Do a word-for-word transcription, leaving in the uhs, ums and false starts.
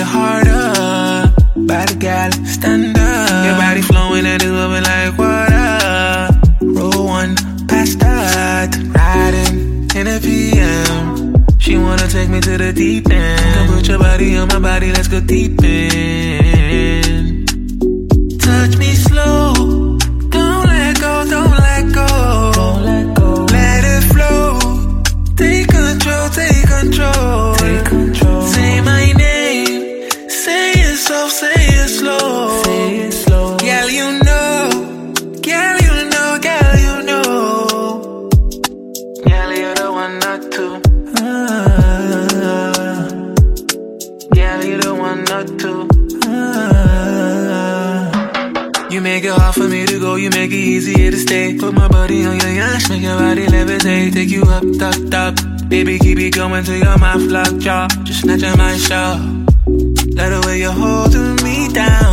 your heart up. Body gal, stand up. Your body flowing and it's moving like water. Roll one, past that. Riding in a P M. She wanna take me to the deep end. Come put your body on my body, let's go deep in. Touch me slow. Don't let go, don't let go. Don't let go. Let it flow. Take control, take control. Take control. Say my name. Say it soft, say it slow. Say it slow. Girl, you know. Girl, you know, girl, you know. Girl, you're the one not to. Ah. Girl, you're the one not to. Ah. You make it hard for me to go, you make it easier to stay. Put my body on your yash, make your body levitate. Take you up, top, top. Baby, keep it going till your mouth locked jaw. Just snatching my shot. Let the way you're holding me down.